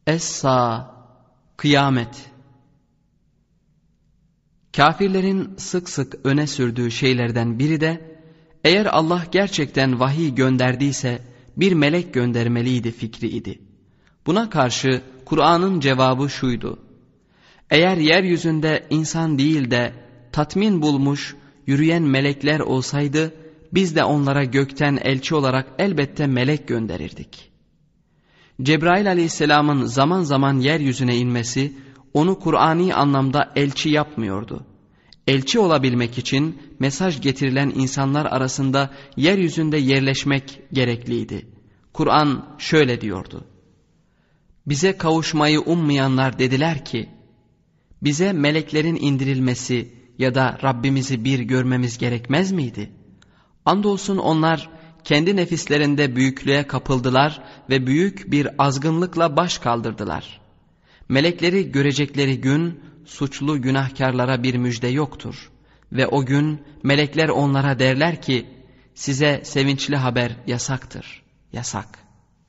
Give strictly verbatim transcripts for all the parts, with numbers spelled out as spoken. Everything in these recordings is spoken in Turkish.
Es-Sa, kıyamet. Kafirlerin sık sık öne sürdüğü şeylerden biri de, eğer Allah gerçekten vahiy gönderdiyse bir melek göndermeliydi fikriydi. Buna karşı Kur'an'ın cevabı şuydu: eğer yeryüzünde insan değil de tatmin bulmuş yürüyen melekler olsaydı, biz de onlara gökten elçi olarak elbette melek gönderirdik. Cebrail aleyhisselamın zaman zaman yeryüzüne inmesi, onu Kur'ani anlamda elçi yapmıyordu. Elçi olabilmek için mesaj getirilen insanlar arasında yeryüzünde yerleşmek gerekliydi. Kur'an şöyle diyordu: bize kavuşmayı ummayanlar dediler ki, bize meleklerin indirilmesi ya da Rabbimizi bir görmemiz gerekmez miydi? Andolsun onlar kendi nefislerinde büyüklüğe kapıldılar ve büyük bir azgınlıkla baş kaldırdılar. Melekleri görecekleri gün suçlu günahkarlara bir müjde yoktur. Ve o gün melekler onlara derler ki, size sevinçli haber yasaktır, yasak.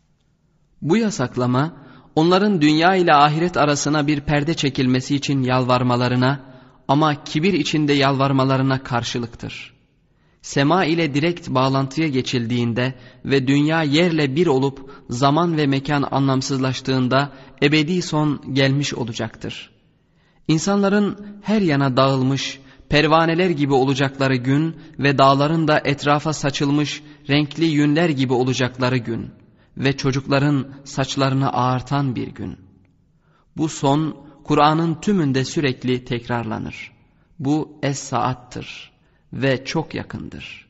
Bu yasaklama, onların dünya ile ahiret arasına bir perde çekilmesi için yalvarmalarına ama kibir içinde yalvarmalarına karşılıktır. Sema ile direkt bağlantıya geçildiğinde ve dünya yerle bir olup zaman ve mekan anlamsızlaştığında ebedi son gelmiş olacaktır. İnsanların her yana dağılmış pervaneler gibi olacakları gün ve dağların da etrafa saçılmış renkli yünler gibi olacakları gün ve çocukların saçlarını ağartan bir gün. Bu son Kur'an'ın tümünde sürekli tekrarlanır. Bu Es-Saat'tır ve çok yakındır.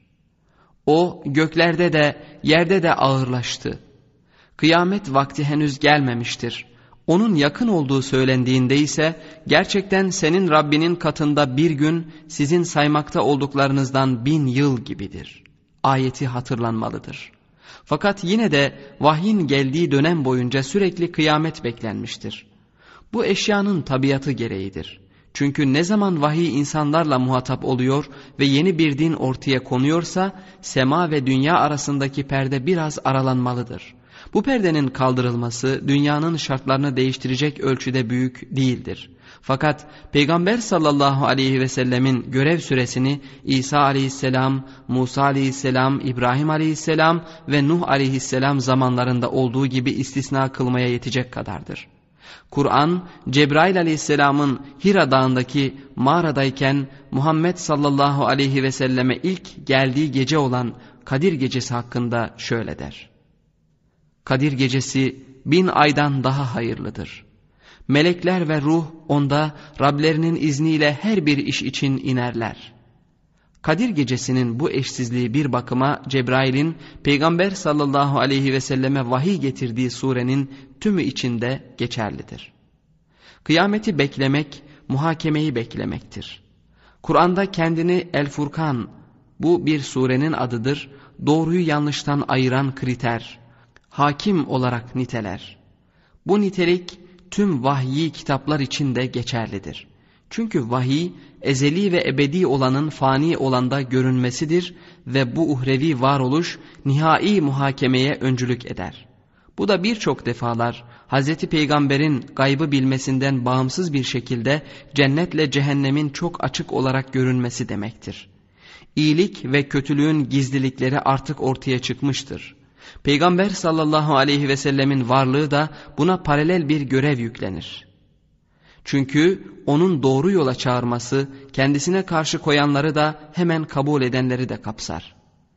O göklerde de yerde de ağırlaştı. Kıyamet vakti henüz gelmemiştir. Onun yakın olduğu söylendiğinde ise gerçekten senin Rabbinin katında bir gün sizin saymakta olduklarınızdan bin yıl gibidir. Ayeti hatırlanmalıdır. Fakat yine de vahyin geldiği dönem boyunca sürekli kıyamet beklenmiştir. Bu eşyanın tabiatı gereğidir. Çünkü ne zaman vahiy insanlarla muhatap oluyor ve yeni bir din ortaya konuyorsa sema ve dünya arasındaki perde biraz aralanmalıdır. Bu perdenin kaldırılması dünyanın şartlarını değiştirecek ölçüde büyük değildir. Fakat Peygamber sallallahu aleyhi ve sellemin görev süresini İsa aleyhisselam, Musa aleyhisselam, İbrahim aleyhisselam ve Nuh aleyhisselam zamanlarında olduğu gibi istisna kılmaya yetecek kadardır. Kur'an, Cebrail aleyhisselamın Hira dağındaki mağaradayken Muhammed sallallahu aleyhi ve selleme ilk geldiği gece olan Kadir gecesi hakkında şöyle der: Kadir gecesi bin aydan daha hayırlıdır. Melekler ve ruh onda Rablerinin izniyle her bir iş için inerler. Kadir gecesinin bu eşsizliği bir bakıma Cebrail'in Peygamber sallallahu aleyhi ve selleme vahiy getirdiği surenin tümü içinde geçerlidir. Kıyameti beklemek, muhakemeyi beklemektir. Kur'an'da kendini El-Furkan, bu bir surenin adıdır, doğruyu yanlıştan ayıran kriter, hakim olarak niteler. Bu nitelik tüm vahyi kitaplar için de geçerlidir. Çünkü vahiy ezeli ve ebedi olanın fani olanda görünmesidir ve bu uhrevi varoluş nihai muhakemeye öncülük eder. Bu da birçok defalar Hazreti Peygamber'in gaybı bilmesinden bağımsız bir şekilde cennetle cehennemin çok açık olarak görünmesi demektir. İyilik ve kötülüğün gizlilikleri artık ortaya çıkmıştır. Peygamber sallallahu aleyhi ve sellemin varlığı da buna paralel bir görev yüklenir. Çünkü onun doğru yola çağırması kendisine karşı koyanları da hemen kabul edenleri de kapsar.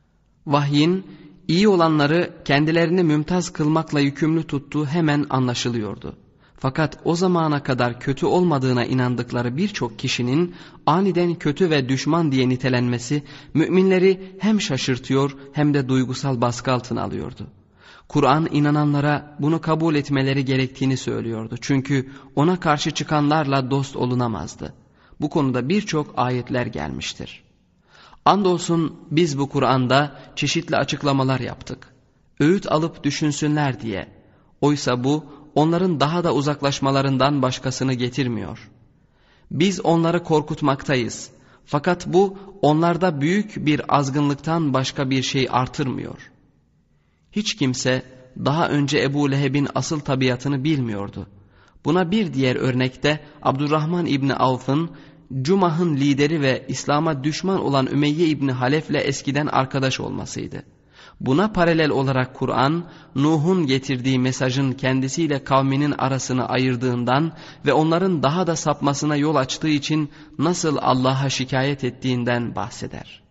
Vahyin iyi olanları kendilerini mümtaz kılmakla yükümlü tuttuğu hemen anlaşılıyordu. Fakat o zamana kadar kötü olmadığına inandıkları birçok kişinin aniden kötü ve düşman diye nitelenmesi müminleri hem şaşırtıyor hem de duygusal baskı altına alıyordu. Kur'an inananlara bunu kabul etmeleri gerektiğini söylüyordu. Çünkü ona karşı çıkanlarla dost olunamazdı. Bu konuda birçok ayetler gelmiştir. Andolsun biz bu Kur'an'da çeşitli açıklamalar yaptık. Öğüt alıp düşünsünler diye. Oysa bu onların daha da uzaklaşmalarından başkasını getirmiyor. Biz onları korkutmaktayız. Fakat bu onlarda büyük bir azgınlıktan başka bir şey artırmıyor. Hiç kimse daha önce Ebu Leheb'in asıl tabiatını bilmiyordu. Buna bir diğer örnekte Abdurrahman İbni Avf'ın Cumah'ın lideri ve İslam'a düşman olan Ümeyye İbni Halef'le eskiden arkadaş olmasıydı. Buna paralel olarak Kur'an, Nuh'un getirdiği mesajın kendisiyle kavminin arasını ayırdığından ve onların daha da sapmasına yol açtığı için nasıl Allah'a şikayet ettiğinden bahseder.